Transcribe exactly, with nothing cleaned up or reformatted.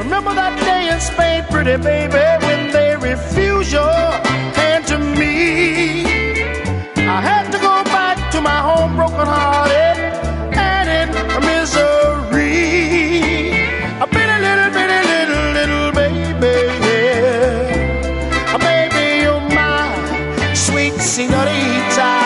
Remember that day in Spain, pretty baby, when they refused your hand to me. I had to go back to my home broken hearted and in misery. I've been a little bitty little little baby, yeah. Baby, you're my sweet señorita.